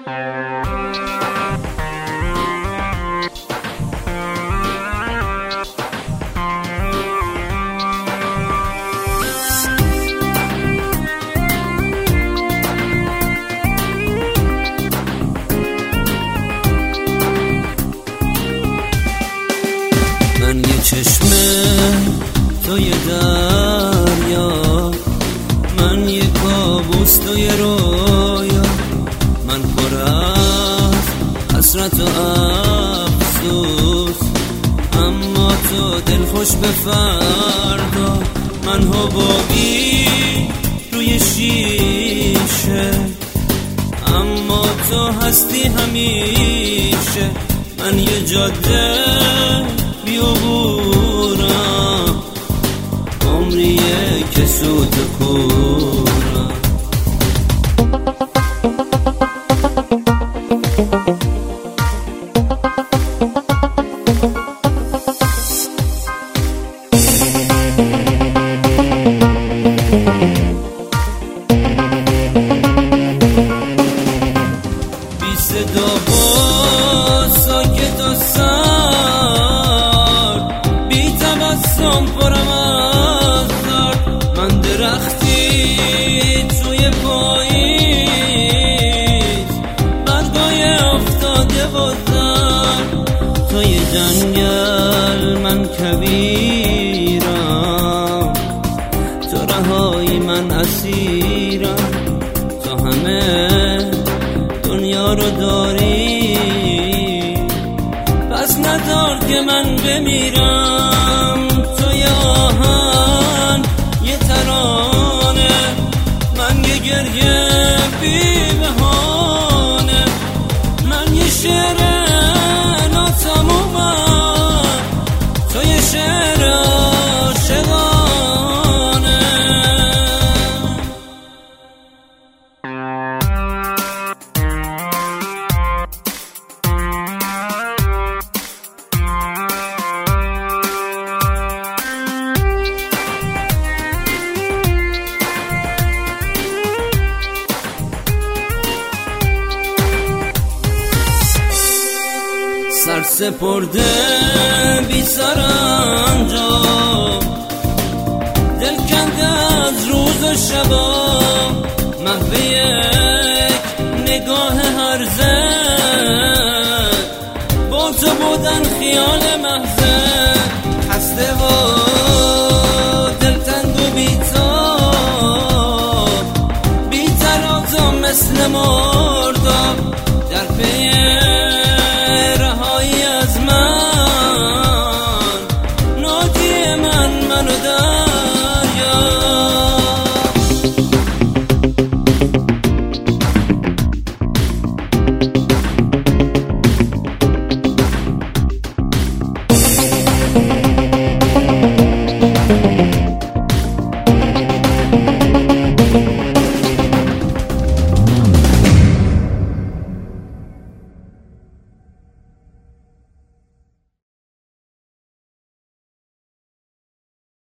من یه چشمه توی دریا، من یه کابوس توی رویا، من پر از حسرت و افسوس، اما تو دلخوش به فردا. من حبابی روی شیشه، اما تو هستی همیشه. من یه جاده بیابورم، عمریه که سود کورم. بی صدا و ساکت و سرد، بی تبسم پرم از درد. من درختی توی پاییز، برگای افتاده و زرد. توی جنگل من کبیرم، تو رهایی من اسیرم. تو همه دنیا رو داری، پس ندار که من بمیرم. تو یه آهن، یه ترانه، من یه گریه بی بهانه. من یه شعر ناتمومم، تو یه شعر عاشقانه. سر سپرده بی سرانجام، دل کنده از روز و شبا. محو یک نگاه هرزه، با تو بودن خیال محضه. خسته و دلتنگ و بی تاب، بی ترازا مثل ما.